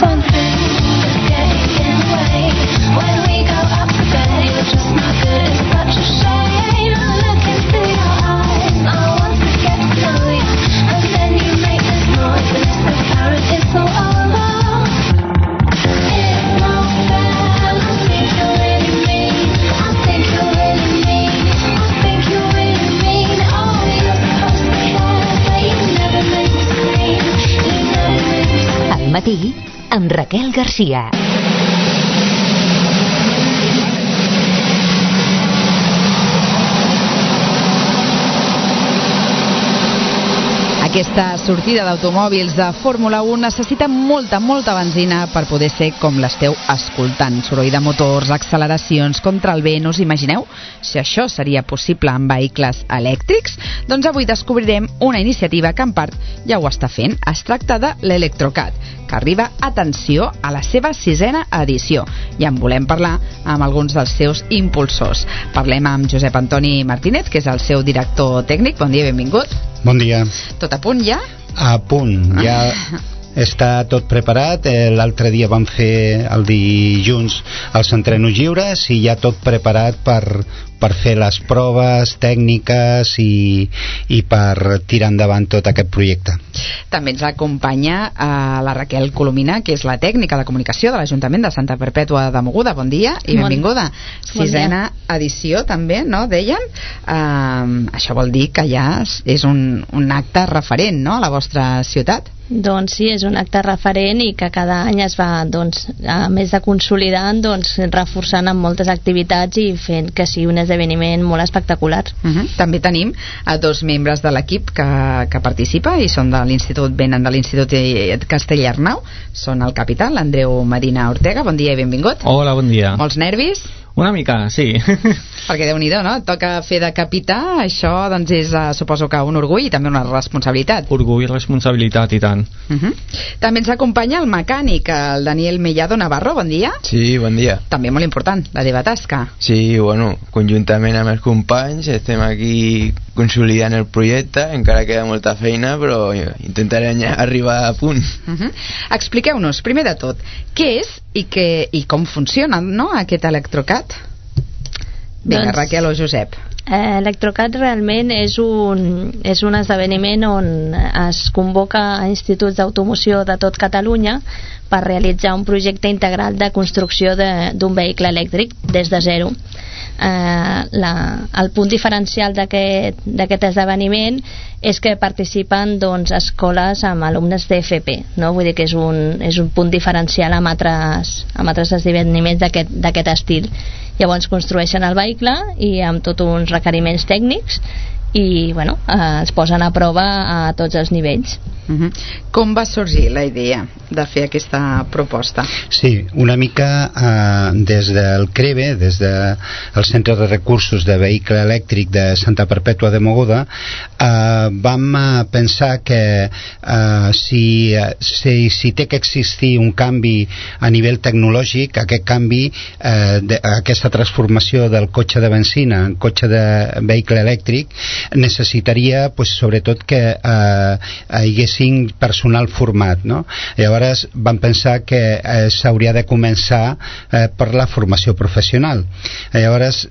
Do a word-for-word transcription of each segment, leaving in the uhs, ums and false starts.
Matí amb Raquel Garcia. Aquesta sortida d'automòbils de Fórmula un necessita molta, molta benzina per poder ser com l'esteu escoltant. Soroll de motors, acceleracions, contra el vent. Us imagineu si això seria possible amb vehicles elèctrics? Doncs avui descobrirem una iniciativa que en part ja ho està fent. Es tracta de l'Electrocat, que arriba, atenció, a la seva sisena edició. I en volem parlar amb alguns dels seus impulsors. Parlem amb Josep Antoni Martínez, que és el seu director tècnic. Bon dia, benvingut. Bon dia. Tot a punt ja? A punt, ja està tot preparat. L'altre dia vam fer el dilluns els entrenos lliures i ja tot preparat per, per fer les proves tècniques i, i per tirar endavant tot aquest projecte. També ens acompanya eh, la Raquel Colomina, que és la tècnica de comunicació de l'Ajuntament de Santa Perpètua de Mogoda. Bon dia i benvinguda. Bon Sisena dia. Edició també, no? Deien. Eh, això vol dir que ja és un, un acte referent, no?, a la vostra ciutat. Doncs sí, és un acte referent i que cada any es va, doncs, a més de consolidant, doncs, reforçant amb moltes activitats i fent que sigui un esdeveniment molt espectacular. Uh-huh. També tenim a dos membres de l'equip que, que participa i són de l'Institut, venen de l'Institut Castellarnau. Són el capità, l'Andreu Medina Ortega. Bon dia i benvingut. Hola, bon dia. Molts nervis? Una mica, sí. Perquè Déu-n'hi-do, no? Et toca fer de capità, això doncs és, uh, suposo que un orgull i també una responsabilitat. Orgull i responsabilitat, i tant. Uh-huh. També ens acompanya el mecànic, el Daniel Mellado Navarro. Bon dia. Sí, bon dia. També molt important, la teva tasca. Sí, bueno, conjuntament amb els companys estem aquí consolidant el projecte, encara queda molta feina, però intentarem arribar a punt. Uh-huh. Expliqueu-nos, primer de tot, què és i, que, i com funciona, no?, aquest Electrocat? Vinga, doncs, Raquel o Josep. Eh, Electrocat realment és un, és un esdeveniment on es convoca a instituts d'automoció de tot Catalunya per realitzar un projecte integral de construcció d'un vehicle elèctric des de zero. Eh, la, el punt diferencial d'aquest esdeveniment és que participen, doncs, escoles amb alumnes d'F P, no? Vull dir que és un, és un punt diferencial amb altres, amb altres esdeveniments d'aquest estil. Llavors construeixen el vehicle i amb tots uns requeriments tècnics i, bueno, eh, es posen a prova a tots els nivells. Uh-huh. Com va sorgir la idea de fer aquesta proposta? Sí, una mica eh, des del CREVE, des del Centre de Recursos de Vehicle Elèctric de Santa Perpètua de Mogoda, eh, vam pensar que eh, si, si, si té que existir un canvi a nivell tecnològic, aquest canvi, eh, de, aquesta transformació del cotxe de benzina en cotxe de vehicle elèctric, necessitaria, pues, sobretot que eh, hi haguessin personal format, no? Llavors vam pensar que eh, s'hauria de començar eh, per la formació professional. Llavors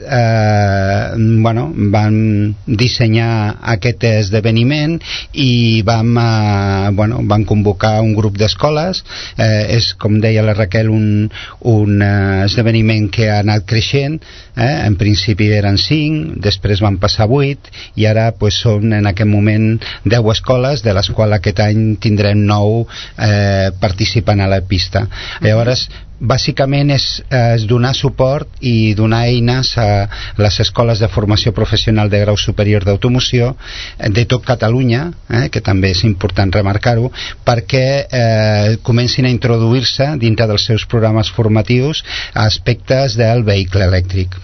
eh, bueno, vam dissenyar aquest esdeveniment i vam, eh, bueno, vam convocar un grup d'escoles. Eh, és, com deia la Raquel, un, un eh, esdeveniment que ha anat creixent. Eh? En principi eren cinc, després van passar vuit i ara, pues, són en aquest moment deu escoles, de les quals aquest any tindrem nou eh, participant a la pista. Llavors, bàsicament és, és donar suport i donar eines a les escoles de formació professional de grau superior d'automoció de tot Catalunya, eh, que també és important remarcar-ho, perquè eh, comencin a introduir-se dintre dels seus programes formatius aspectes del vehicle elèctric.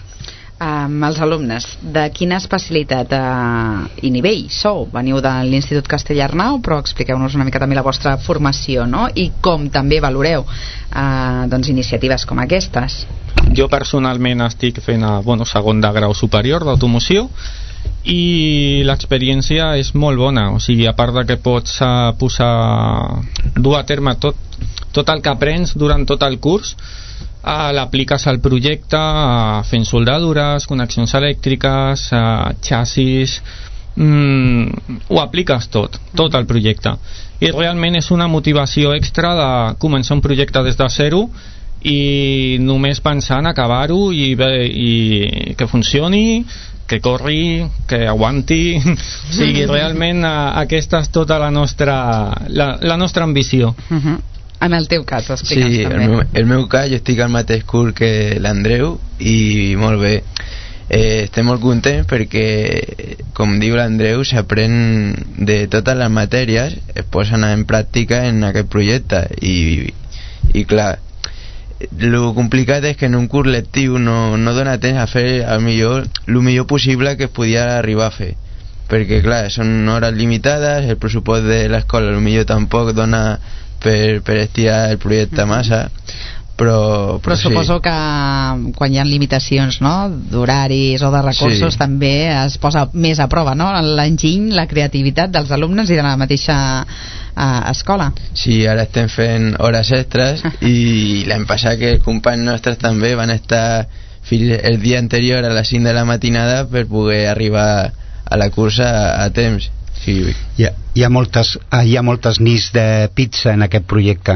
Um, els alumnes, de quina especialitat uh, i nivell sou? Veniu de l'Institut Castellarnau, però expliqueu-nos una mica també la vostra formació, no? I com també valoreu uh, doncs, iniciatives com aquestes. Jo personalment estic fent a, bueno, segon de grau superior d'automoció i l'experiència és molt bona, o sigui, a part de que pots uh, posar dur a terme tot tot el que aprens durant tot el curs Uh, l'apliques al projecte uh, fent soldadures, connexions elèctriques, uh, xassis, mm, ho apliques tot, tot el projecte, i realment és una motivació extra de començar un projecte des de zero i només pensar en acabar-ho i, bé, i que funcioni, que corri, que aguanti. O sigui, realment uh, aquesta és tota la nostra la, la nostra ambició. Uh-huh. En el teu cas, explica'ns sí, també. Sí, el meu, el meu cas, jo estic al mateix curs que l'Andreu i molt bé. Eh, estem molt contents perquè, com diu l'Andreu, s'aprèn de totes les matèries, es posen en pràctica en aquest projecte i, i clar, el complicat és que en un curs lectiu no, no dona temps a fer el millor, el millor possible que es podia arribar a fer, perquè clar, són hores limitades, el pressupost de l'escola el millor tampoc dona per, per estirar el projecte massa, però, però, però suposo sí. que quan hi ha limitacions, no?, d'horaris o de recursos, sí, també es posa més a prova, no?, l'enginy, la creativitat dels alumnes i de la mateixa uh, escola. Sí, ara estem fent hores extres i l'any passat que els companys nostres també van estar fins el dia anterior a les cinc de la matinada per poder arribar a la cursa a, a temps. Sí. Hi ha, hi ha moltes hi ha moltes nits de pizza en aquest projecte.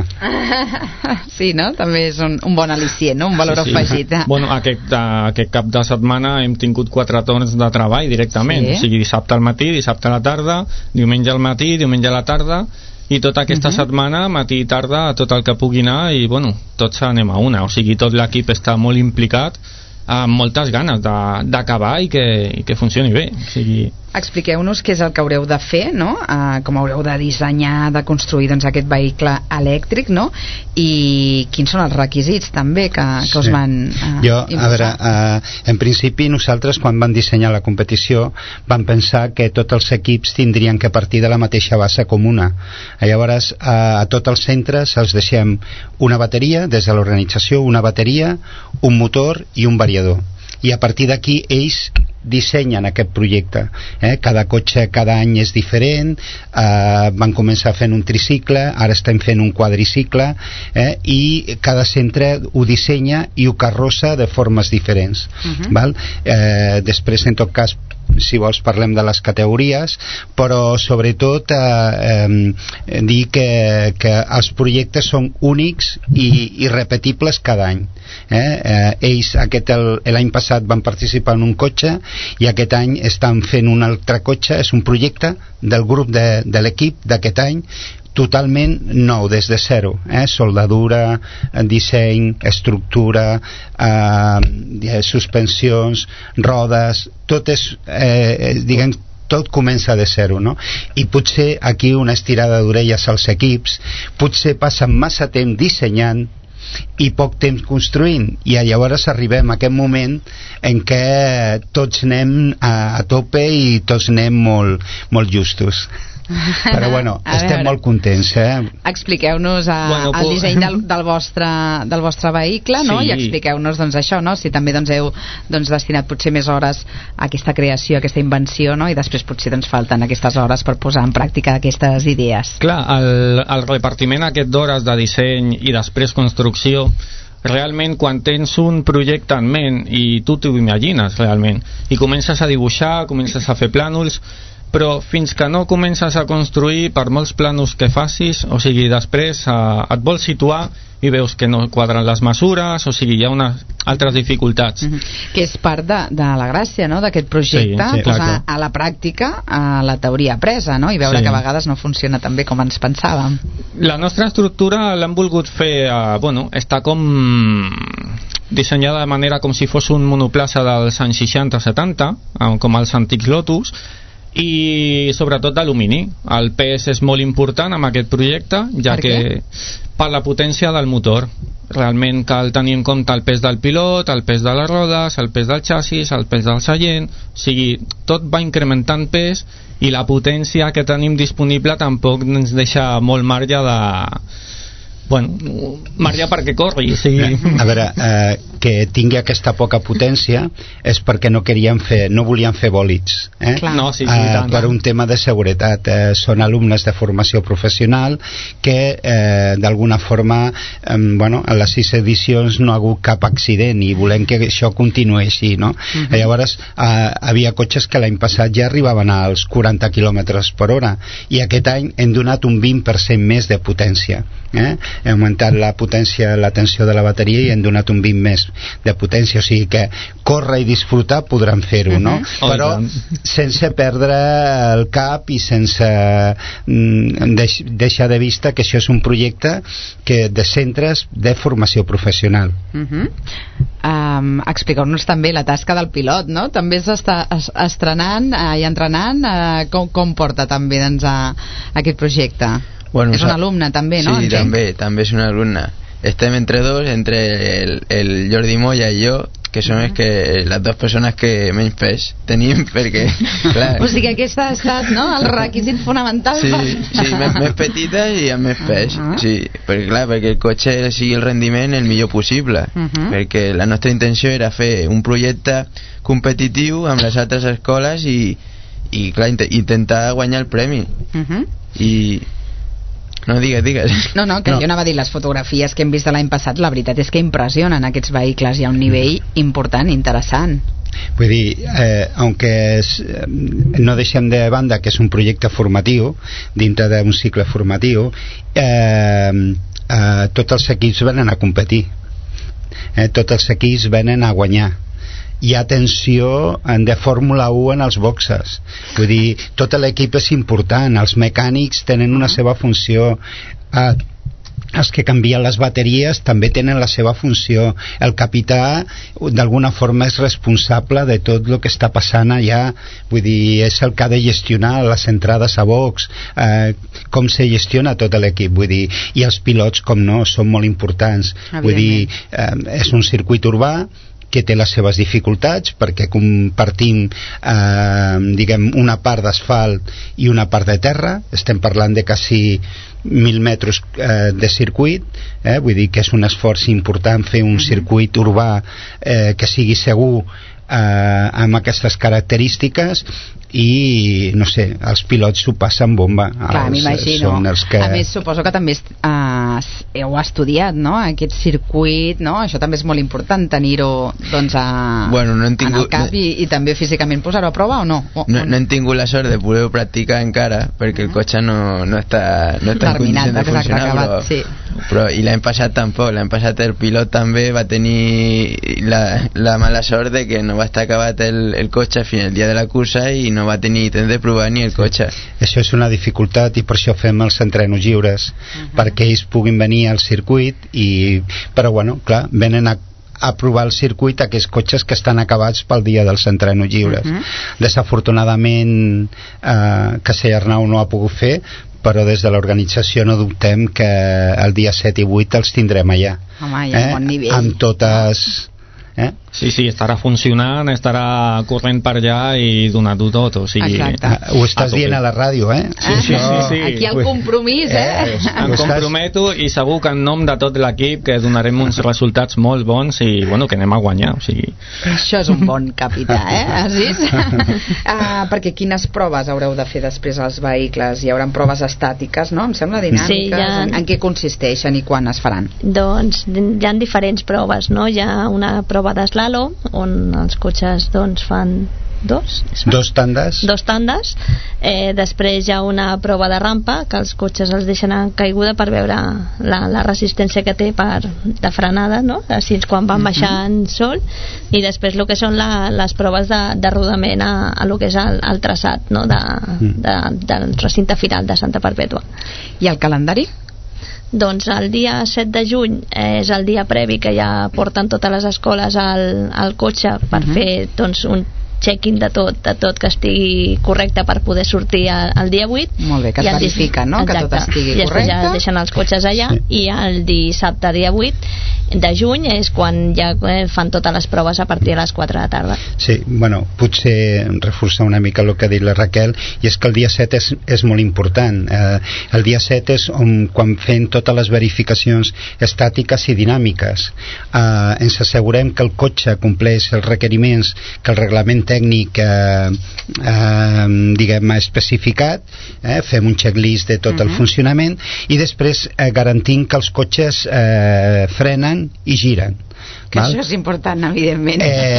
Sí, no? També és un, un bon al·licient, no? Un valor sí, sí. afegit. Bueno, aquest, aquest cap de setmana hem tingut quatre torns de treball directament, sí. O sigui, dissabte al matí, dissabte a la tarda, diumenge al matí, diumenge a la tarda, i tota aquesta uh-huh. setmana, matí i tarda, tot el que pugui anar, i bueno, tots anem a una, o sigui, tot l'equip està molt implicat, amb moltes ganes d'acabar i, que, i que funcioni bé. O sigui... Expliqueu-nos què és el que haureu de fer, no? Uh, com haureu de dissenyar, de construir doncs, aquest vehicle elèctric, no? I quins són els requisits també que, que sí. us van uh, jo, imposar? A veure, uh, en principi nosaltres quan vam dissenyar la competició vam pensar que tots els equips tindrien que partir de la mateixa base comuna. Llavors uh, a tots els centres els deixem una bateria, des de l'organització una bateria, un motor i un variador, i a partir d'aquí ells dissenyen aquest projecte, eh? Cada cotxe cada any és diferent, eh, van començar fent un tricicle, ara estem fent un quadricicle, eh? I cada centre ho dissenya i ho carrossa de formes diferents. Uh-huh. Val? Eh, després, en tot cas, si vols parlem de les categories, però sobretot eh, eh, dir que, que els projectes són únics i, i repetibles cada any. Eh? Eh, ells aquest l'any passat van participar en un cotxe i aquest any estan fent un altre cotxe, és un projecte del grup de, de l'equip d'aquest any, totalment nou, des de zero, eh? Soldadura, disseny, estructura, eh, suspensions, rodes, tot és, eh, diguem, tot comença de zero, no? I potser aquí una estirada d'orelles als equips, potser passen massa temps dissenyant i poc temps construint, i llavors arribem a aquest moment en què tots anem a, a tope i tots anem molt, molt justos. Però bueno, estem veure. molt contents, eh? Expliqueu-nos a, bueno, el disseny del, del, vostre, del vostre vehicle, no? Sí. I expliqueu-nos doncs, això, no? Si també doncs, heu doncs, destinat potser més hores a aquesta creació, a aquesta invenció, no? I després potser doncs, falten aquestes hores per posar en pràctica aquestes idees. Clar, el, el repartiment aquest d'hores de disseny i després construcció, realment quan tens un projecte en ment i tu t'ho imagines realment i comences a dibuixar, comences a fer plànols, però fins que no comences a construir, per molts plànols que facis, o sigui, després eh, et vols situar i veus que no quadren les mesures, o sigui, hi ha unes altres dificultats. Mm-hmm. Que és part de, de la gràcia, no?, d'aquest projecte, sí, sí, posar clar, clar. a la pràctica a la teoria apresa, no?, i veure sí. que a vegades no funciona tan bé com ens pensàvem. La nostra estructura l'hem volgut fer, eh, bueno, està com dissenyada de manera com si fos un monoplaça dels anys seixanta setanta, com els antics Lotus, i sobretot d'alumini. El pes és molt important amb aquest projecte, ja per que què? Per la potència del motor. Realment cal tenir en compte el pes del pilot, el pes de les rodes, el pes del xassis, el pes del seient, o sigui, tot va incrementant pes i la potència que tenim disponible tampoc ens deixa molt marge de... bueno, marge perquè corri, sí. A veure, eh, que tingui aquesta poca potència és perquè no querien fer, no volien fer bòlids, eh? No, sí, sí, uh, per un tema de seguretat. Eh, són alumnes de formació professional que eh, d'alguna forma eh, bueno, a les sis edicions no ha hagut cap accident i volem que això continuï així, no? Uh-huh. Llavors eh, havia cotxes que l'any passat ja arribaven als quaranta quilòmetres per hora i aquest any hem donat un vint per cent més de potència, eh? Hem augmentat la potència, la tensió de la bateria i hem donat un vint més de potència, o sigui que córrer i disfrutar podran fer-ho, no? Uh-huh. Però sense perdre el cap i sense mm, deix, deixar de vista que això és un projecte que de centres de formació professional. Uh-huh. um, Expliqueu-nos també la tasca del pilot, no? També s'està es, estrenant uh, i entrenant, uh, com, com porta també doncs, a, a aquest projecte? Bueno, és un alumne també, no? Sí, Entenc. també, també és un alumne. Estem entre dos, entre el, el Jordi Moya i jo, que són uh-huh. que les dues persones que menys pes tenim, perquè clar, o sigui que aquest ha estat, no?, el requisit fonamental. Sí, per... sí, més, més petites i amb més pes, uh-huh. sí, perquè clar, perquè el cotxe sigui el rendiment el millor possible, uh-huh. perquè la nostra intenció era fer un projecte competitiu amb les altres escoles i, i clar, int- intentar guanyar el premi. Uh-huh. I no, digues, digues. No, no, que no. Jo anava a dir, les fotografies que hem vist de l'any passat, la veritat és que impressionen aquests vehicles, hi ha un nivell important, interessant. Vull dir, eh, aunque es, eh, no deixem de banda que és un projecte formatiu, dintre d'un cicle formatiu, eh, eh, tots els equips venen a competir, eh, tots els equips venen a guanyar. Hi ha tensió de Fórmula u en els boxes, vull dir, tot l'equip és important, els mecànics tenen una seva funció, eh, els que canvien les bateries també tenen la seva funció, el capità d'alguna forma és responsable de tot el que està passant allà, vull dir, és el que ha de gestionar les entrades a box, eh, com se gestiona tot l'equip, vull dir, i els pilots, com no, són molt importants, vull dir, eh, és un circuit urbà que té les seves dificultats perquè compartim eh, diguem una part d'asfalt i una part de terra, estem parlant de quasi mil metres eh, de circuit, eh, vull dir que és un esforç important fer un circuit urbà eh, que sigui segur eh, amb aquestes característiques i no sé, els pilots s'ho passen bomba. Clar, m'imagino. Que... A més, suposo que també uh, heu estudiat, no?, aquest circuit, no? Això també és molt important tenir-ho doncs, a, bueno, no tingut... en el cap i, i també físicament posar-ho a prova o no? O, no, no hem tingut la sort de poder practicar encara perquè uh-huh. el cotxe no, no està, no està en condicions de funcionar, acabat, però, sí. però i l'any passat tampoc, l'any passat el pilot també va tenir la, la mala sort de que no va estar acabat el, el cotxe fins al dia de la cursa i no va tenir temps de provar ni el cotxe. Això és una dificultat i per això fem els entrenos lliures, uh-huh. perquè ells puguin venir al circuit i, però bueno, clar, venen a a provar el circuit aquests cotxes que estan acabats pel dia dels entrenos lliures. Uh-huh. Desafortunadament eh, Castell Arnau no ha pogut fer, però des de l'organització no dubtem que el dia set i vuit els tindrem allà. Home, hi ha eh? bon nivell. Amb totes... Eh? Sí, sí, estarà funcionant, estarà corrent per allà i donant-ho tot, o sigui... Exacte. Ho estàs a dient a la ràdio, eh? Sí, sí, sí, sí. Aquí el compromís, eh? eh em comprometo i segur que en nom de tot l'equip que donarem uns resultats molt bons i, bueno, que anem a guanyar, o sigui... Això és un bon capità, eh, Aziz? uh, perquè quines proves haureu de fer després als vehicles? Hi haurà proves estàtiques, no? Em sembla dinàmiques. Sí, ha... en, en què consisteixen i quan es faran? Doncs hi ha diferents proves, no? Hi ha una prova d'eslalom on els cotxes doncs fan dos dos tandes, dos tandes. Eh, després hi ha una prova de rampa que els cotxes els deixen en caiguda per veure la, la resistència que té per, de frenada, no? Així quan van baixant uh-huh. sol, i després el que són la, les proves de, de rodament a, a lo que és el, el traçat, no? de, de, del recinte final de Santa Perpètua. I el calendari? Doncs el dia set de juny és el dia previ que ja porten totes les escoles al, al cotxe per uh-huh. fer doncs, un check-in de tot, de tot que estigui correcte per poder sortir el dia vuit. Molt bé, que es verifica, no? Exacte. Que tot estigui correcte. I després correcte. ja deixen els cotxes allà sí. i el dissabte dia vuit de juny és quan ja fan totes les proves a partir de les quatre de la tarda. Sí, bueno, potser reforçar una mica el que ha dit la Raquel, i és que el dia set és, és molt important. Eh, el dia set és on, quan fem totes les verificacions estàtiques i dinàmiques, eh, ens assegurem que el cotxe compleix els requeriments que el reglament tècnic eh, eh, diguem ha especificat, eh, fem un checklist de tot uh-huh. el funcionament, i després eh, garantim que els cotxes eh, frenen i giren. Que val? Això és important, evidentment.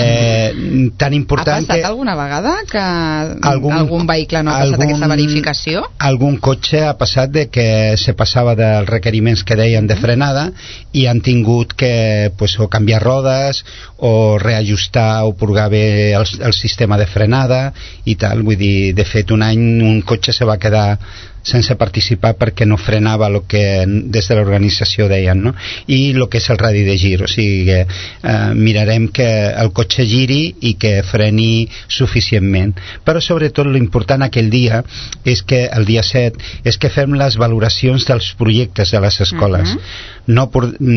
Eh, tan important ha passat que alguna vegada que algun, algun vehicle no ha passat algun, aquesta verificació? Algun cotxe ha passat de que se passava dels requeriments que deien de frenada i han tingut que pues, o canviar rodes o reajustar o purgar bé el, el sistema de frenada i tal. Vull dir, de fet, un any un cotxe se va quedar sense participar perquè no frenava el que des de l'organització deien, no? I el que és el radi de gir, o sigui que eh, mirarem que el cotxe giri i que freni suficientment, però sobretot l'important aquell dia és que el dia set és que fem les valoracions dels projectes de les escoles. Uh-huh. No,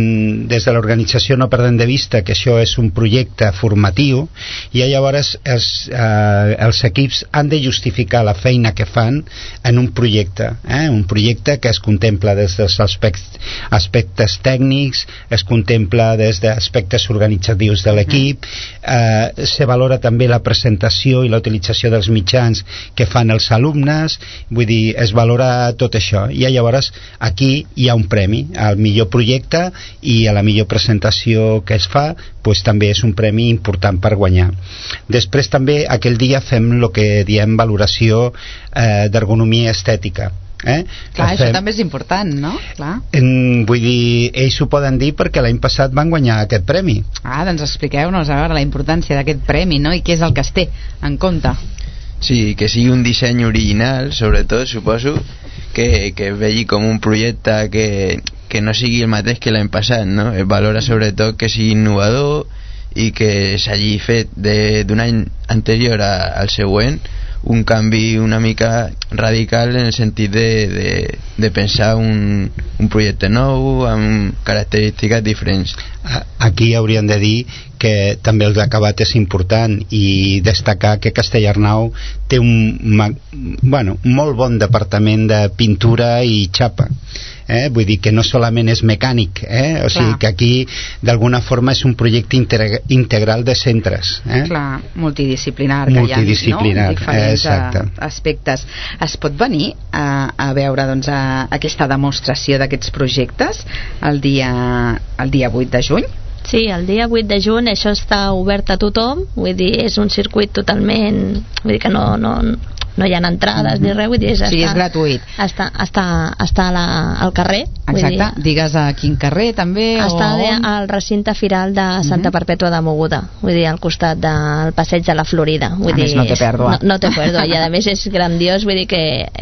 des de l'organització no perdem de vista que això és un projecte formatiu i llavors els, eh, els equips han de justificar la feina que fan en un projecte, eh? un projecte que es contempla des dels aspectes, aspectes tècnics, es contempla des d'aspectes organitzatius de l'equip, eh, se valora també la presentació i la utilització dels mitjans que fan els alumnes, vull dir, es valora tot això, i llavors aquí hi ha un premi al millor projecte i a la millor presentació que es fa, pues, també és un premi important per guanyar. Després també aquell dia fem el que diem valoració eh, d'ergonomia estètica. Eh? Clar, fem... això també és important, no? Clar. En, vull dir, ells ho poden dir perquè l'any passat van guanyar aquest premi. Ah, doncs expliqueu-nos a veure la importància d'aquest premi, no? I què és el que es té en compte. Sí, que sigui un disseny original, sobretot, suposo, que, que vegi com un projecte que, que no sigui el mateix que l'any passat, no? Es valora sobretot que sigui innovador i que s'hagi fet d'un any anterior a, al següent un canvi una mica radical en el sentit de, de, de pensar un, un projecte nou amb característiques diferents. Aquí hauríem de dir que també el acabat és important i destacar que Castellarnau té un bueno, molt bon departament de pintura i xapa. Eh? Vull dir que no solament és mecànic, eh? O sigui que aquí d'alguna forma és un projecte integra integral de centres, eh? Clar, multidisciplinar, multidisciplinar, que hi ha, no? Diferents exacte. aspectes. Es pot venir a, a veure doncs, a, a aquesta demostració d'aquests projectes el dia, el dia vuit de juny? Sí, el dia vuit de juny això està obert a tothom, vull dir, és un circuit totalment, vull dir que no, no, no hi ha entrades mm-hmm. ni res, vull dir, és, o sigui, està, és gratuït. Està, està, està la, al carrer. Exacte, dir, digues a quin carrer també. Està o... al recinte firal de Santa mm-hmm. Perpètua de Mogoda, vull dir, al costat del passeig de la Florida. Vull a dir, més, no té pèrdua. No, no té pèrdua, i a més és grandiós, vull dir que...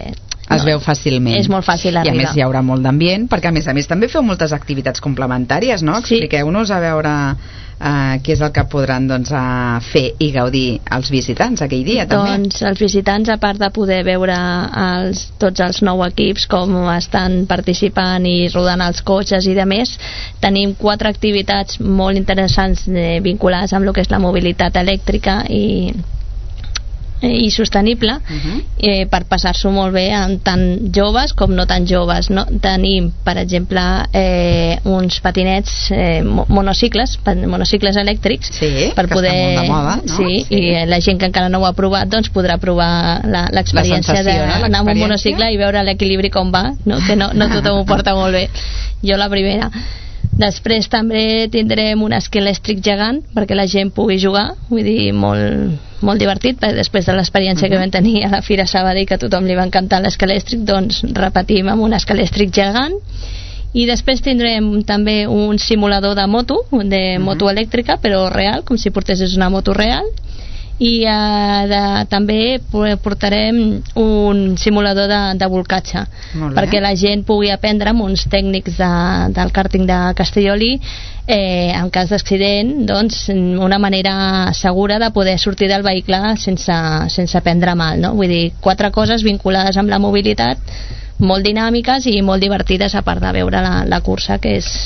es no, veu fàcilment. És molt fàcil arribar. I a més hi haurà molt d'ambient, perquè a més a més també feu moltes activitats complementàries, no? Sí. Expliqueu-nos a veure uh, què és el que podran doncs, uh, fer i gaudir els visitants aquell dia també. Doncs els visitants, a part de poder veure els, tots els nou equips com estan participant i rodant els cotxes i de més, tenim quatre activitats molt interessants eh, vinculades amb el que és la mobilitat elèctrica i i sostenible uh-huh. eh, per passar-s'ho molt bé amb tant joves com no tan joves, no? Tenim per exemple eh, uns patinets eh, monocicles monocicles elèctrics sí, per poder molt de moda, no? sí, sí. I la gent que encara no ho ha provat doncs podrà provar l'experiència d'anar amb un monocicle i veure l'equilibri com va, no? Que no, no tothom ho porta molt bé, jo la primera. Després també tindrem un esquí elèctric gegant perquè la gent pugui jugar, vull dir, molt, molt divertit, perquè després de l'experiència uh-huh. que vam tenir a la Fira Sabadell, que a tothom li va encantar l'esquí elèctric, doncs repetim amb un esquí elèctric gegant. I després tindrem també un simulador de moto, de uh-huh. moto elèctrica, però real, com si portessis una moto real. I eh, de, també portarem un simulador de, de volcatge perquè la gent pugui aprendre amb uns tècnics de, del càrting de Castelloli eh, en cas d'accident doncs una manera segura de poder sortir del vehicle sense, sense prendre mal, no? Vull dir, quatre coses vinculades amb la mobilitat molt dinàmiques i molt divertides, a part de veure la, la cursa, que és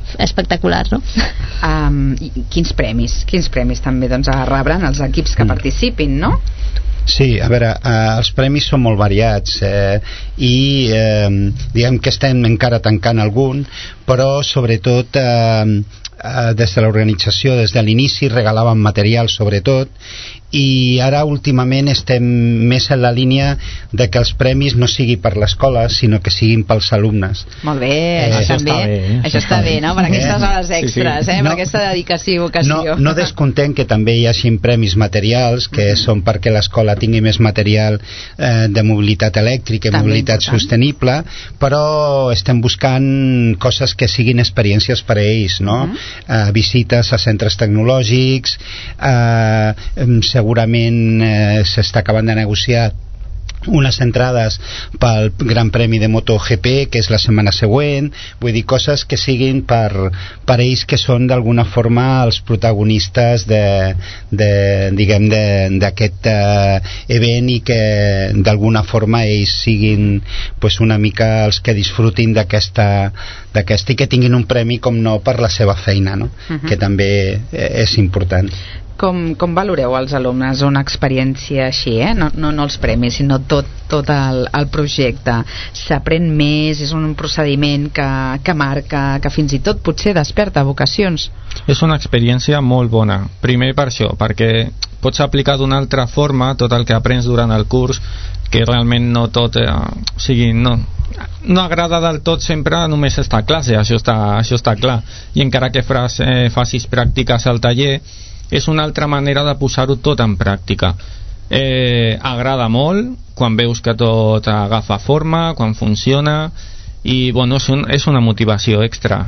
espectacular, no? Um, quins premis? Quins premis també doncs, rebran els equips que mm. participin, no? Sí, a veure, eh, els premis són molt variats eh, i eh, diguem que estem encara tancant algun, però sobretot eh, eh, des de l'organització, des de l'inici regalàvem material sobretot, i ara últimament estem més en la línia de que els premis no sigui per l'escola sinó que siguin pels alumnes. Molt bé, eh, això, això també, està bé, això està bé, no? Per aquestes hores extres, sí, sí. Eh? No, per aquesta dedicació i vocació. No, no descontem que també hi hagi premis materials que mm-hmm. són perquè l'escola tingui més material eh, de mobilitat elèctrica i també mobilitat important. Sostenible, però estem buscant coses que siguin experiències per a ells, no? Mm-hmm. eh, visites a centres tecnològics, eh, segurament eh, s'està acabant de negociar unes entrades pel Gran Premi de MotoGP, que és la setmana següent, vull dir, coses que siguin per, per ells que són d'alguna forma els protagonistes de, de diguem, d'aquest eh, event i que d'alguna forma ells siguin pues, una mica els que disfrutin d'aquesta d'aquesta i que tinguin un premi com no per la seva feina, no? Uh-huh. Que també eh, és important. Com, com valoreu als alumnes una experiència així, eh? no, no, no els premis, sinó tot, tot el, el projecte? S'aprèn més, és un procediment que, que marca, que fins i tot potser desperta vocacions? És una experiència molt bona, primer per això, perquè pots aplicar d'una altra forma tot el que aprens durant el curs, que realment no tot eh, o sigui, no, no agrada del tot sempre només estar a classe, això està, això està clar, i encara que fas, eh, facis pràctiques al taller, és una altra manera de posar-ho tot en pràctica. Eh, agrada molt quan veus que tot agafa forma, quan funciona, i bueno, és, un, és una motivació extra.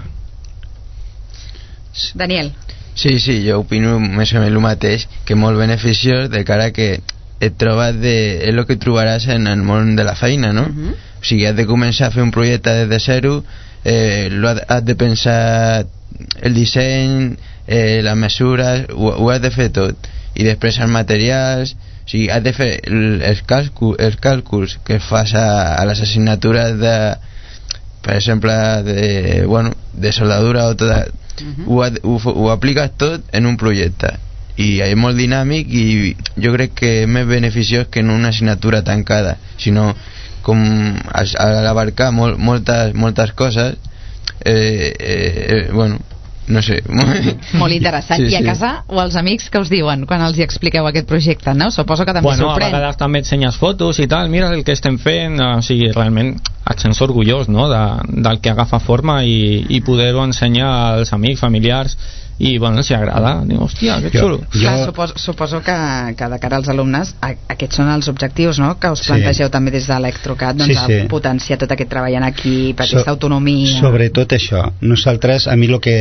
Daniel. Sí, sí, jo opino més o menys el mateix, que molt beneficiós de cara que et trobes de... és el que trobaràs en el món de la feina, no? Uh-huh. O sigui, has de començar a fer un projecte des de zero, eh, lo has, has de pensar el disseny, eh, les mesures, ho, ho has de fer tot, i després els materials, o sigui, has de fer el, els, càlcul, els càlculs que fas a, a les assignatures de, per exemple, de, bueno, de soldadura o tot, uh-huh. ho, ho, ho apliques tot en un projecte i és molt dinàmic, i jo crec que és més beneficiós que en una assignatura tancada, sinó com al abarcar mol, moltes, moltes coses, eh, eh, bueno, no sé. Molt interessant. Sí, I a casa, sí. o els amics que us diuen quan els hi expliqueu aquest projecte, no? Suposo que també bueno, sorprèn. A vegades també ensenyes fotos i tal, mira el que estem fent, o sigui, realment et sents orgullós, no?, de, del que agafa forma, i, i poder-ho ensenyar als amics, familiars, i bueno, si agrada, diu, hòstia, que xulo. Jo... Clar, suposo, suposo que, que de cara als alumnes a, aquests són els objectius, no?, que us plantegeu sí. també des d'Electrocat, doncs sí, sí. a potenciar tot aquest treball en equip, aquesta so, autonomia. Sobretot això. Nosaltres, a mi el que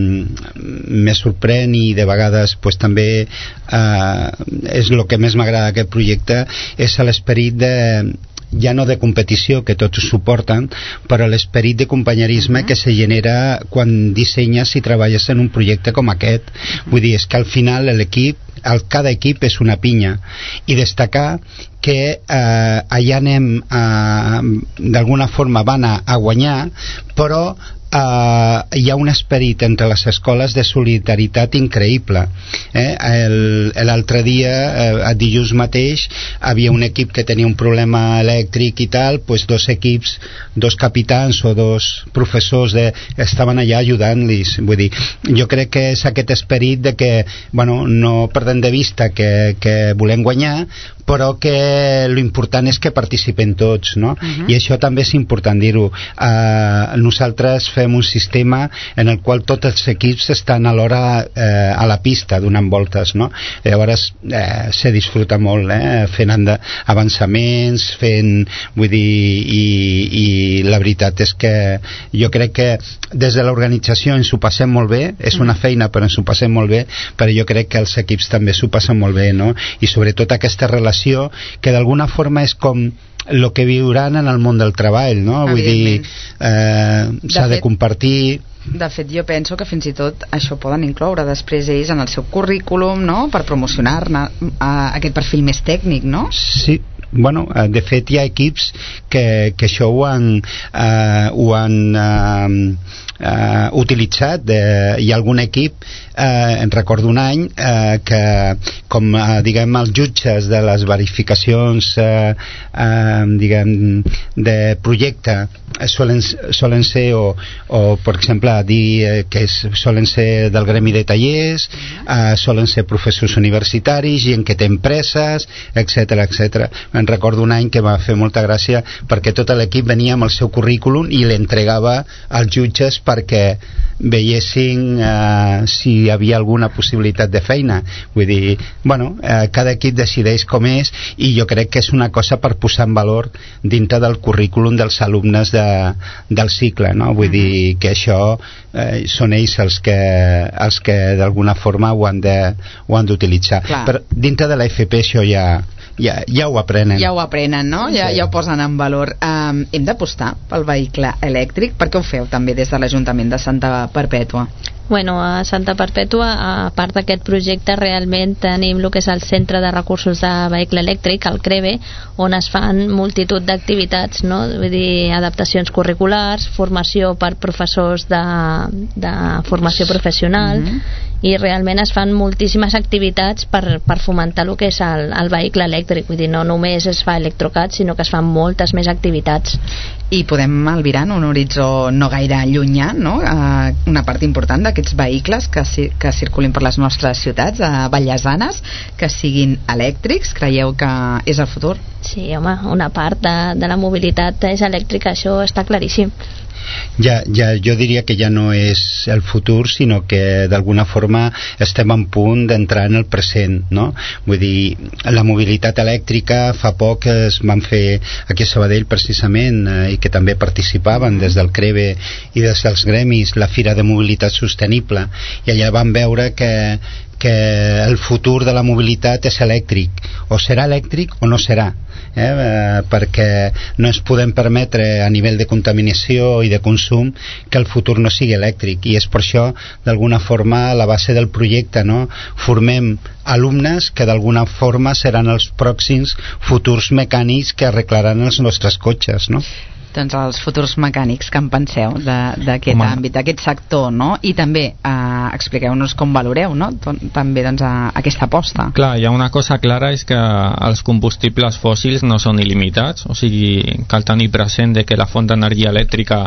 me sorprèn i de vegades pues, també eh, és el que més m'agrada d'aquest projecte, és l'esperit de ja no de competició, que tots ho suporten, però l'esperit de companyerisme uh-huh. que se genera quan dissenyes i treballes en un projecte com aquest. Uh-huh. Vull dir, és que al final l'equip, el, cada equip és una pinya, i destacar que eh, allà anem a, d'alguna forma van a, a guanyar, però Uh, hi ha un esperit entre les escoles de solidaritat increïble, eh? L'altre dia, eh, dijous mateix, havia un equip que tenia un problema elèctric i tal, pues dos equips, dos capitans o dos professors de, estaven allà ajudant-los. Vull dir, jo crec que és aquest esperit de que, bueno, no perdem de vista que, que volem guanyar, però que l'important és que participen tots, no? Uh-huh. I això també és important dir-ho. Uh, nosaltres fem un sistema en el qual tots els equips estan alhora eh, a la pista donant voltes, no? Llavors eh, se disfruta molt, eh? Fent avançaments, fent, vull dir, i, i la veritat és que jo crec que des de l'organització ens ho passem molt bé, és una feina però ens ho passem molt bé, però jo crec que els equips també s'ho passen molt bé, no? I sobretot aquesta relació que d'alguna forma és com el que viuran en el món del treball, no? Vull dir, eh, s'ha de, de compartir. De fet, jo penso que fins i tot això poden incloure després ells en el seu currículum, no?, per promocionar-ne uh, aquest perfil més tècnic, no? Sí, bueno, de fet hi ha equips que, que això ho han, eh, ho han eh, eh, utilitzat. De, hi ha algun equip, eh, en recordo un any, eh, que com eh, diguem els jutges de les verificacions eh, eh, diguem de projecte solen, solen ser o, o per exemple dir eh, que és, solen ser del gremi de tallers, eh, solen ser professors universitaris, gent que té empreses, etc etcètera. Me'n recordo un any que va fer molta gràcia perquè tot l'equip venia amb el seu currículum i l'entregava als jutges perquè veiessin eh, si hi havia alguna possibilitat de feina. Vull dir, bueno, eh, cada equip decideix com és, i jo crec que és una cosa per posar en valor dintre del currículum dels alumnes de, del cicle, no? Vull uh-huh. dir que això eh, són ells els que, els que d'alguna forma ho han de, ho han d'utilitzar. Però dintre de la F P això ja Ja, ja ho aprenen. Ja ho aprenen, no? Ja, sí. ja ho posen en valor. Um, hem d'apostar pel vehicle elèctric. Per què ho feu també des de l'Ajuntament de Santa Perpètua? Bueno, a Santa Perpètua, a part d'aquest projecte, realment tenim el que és el Centre de Recursos de Vehicle Elèctric, el CREVE, on es fan multitud d'activitats, no? Vull dir, adaptacions curriculars, formació per professors de, de formació professional, mm-hmm. i realment es fan moltíssimes activitats per, per fomentar el que és el, el vehicle elèctric. Vull dir, no només es fa electrocat, sinó que es fan moltes més activitats. I podem albirar en un horitzó no gaire llunyà, no? Uh, una part important d'aquests vehicles que, que circulin per les nostres ciutats uh, vallesanes, que siguin elèctrics. Creieu que és el futur? Sí, home, una part de, de la mobilitat és elèctrica, això està claríssim. Ja, ja, jo diria que ja no és el futur, sinó que d'alguna forma estem en punt d'entrar en el present, no? Vull dir, la mobilitat elèctrica fa poc es van fer aquí a Sabadell precisament, eh, i que també participaven des del CREVE i des dels gremis, la Fira de Mobilitat Sostenible, i allà van veure que que el futur de la mobilitat és elèctric, o serà elèctric o no serà, eh? Eh, perquè no ens podem permetre a nivell de contaminació i de consum que el futur no sigui elèctric, i és per això d'alguna forma la base del projecte, no? Formem alumnes que d'alguna forma seran els pròxims futurs mecànics que arreglaran els nostres cotxes, no? Doncs els futurs mecànics, que en penseu d'aquest àmbit, d'aquest sector, no? I també eh, expliqueu-nos com valoreu, no? També doncs, a, aquesta aposta. Clar, hi ha una cosa clara, és que els combustibles fòssils no són il·limitats, o sigui, cal tenir present de que la font d'energia elèctrica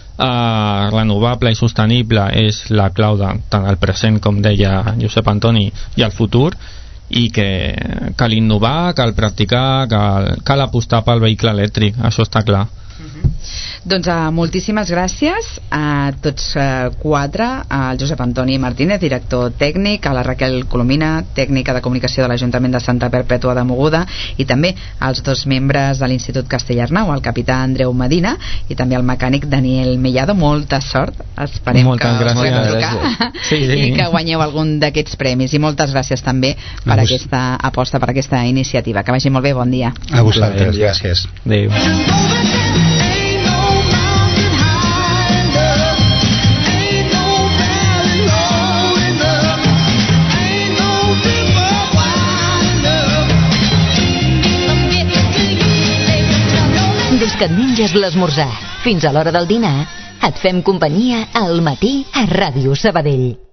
eh, renovable i sostenible és la clau de tant el present, com deia Josep Antoni, i el futur, i que cal innovar, cal practicar, cal, cal apostar pel vehicle elèctric, això està clar. Uh-huh. Doncs uh, moltíssimes gràcies a tots uh, quatre, al Josep Antoni Martínez, director tècnic, a la Raquel Colomina, tècnica de comunicació de l'Ajuntament de Santa Perpètua de Mogoda, i també als dos membres de l'Institut Castellarnau, el capità Andreu Medina i també el mecànic Daniel Mellado. Molta sort, esperem moltes que gràcies. us trucar sí, sí. i que guanyeu algun d'aquests premis, i moltes gràcies també per Vos... aquesta aposta, per aquesta iniciativa. Que vagi molt bé, bon dia. A vosaltres, gràcies. Adéu. Des que et menges l'esmorzar fins a l'hora del dinar, et fem companyia al matí a Ràdio Sabadell.